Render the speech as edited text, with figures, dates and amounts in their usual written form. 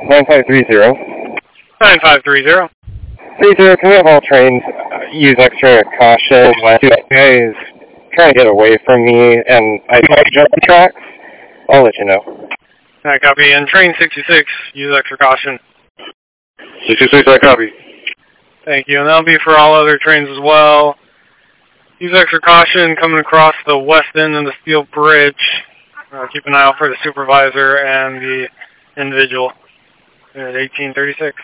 9530. 9530. 30, can we have all trains use extra caution? My guy is trying to get away from me, and I might jump the tracks. I'll let you know. I copy. And train 66, use extra caution. 66, I copy. Thank you. And that'll be for all other trains as well. Use extra caution coming across the west end of the steel bridge. Keep an eye out for the supervisor and the individual at 1836.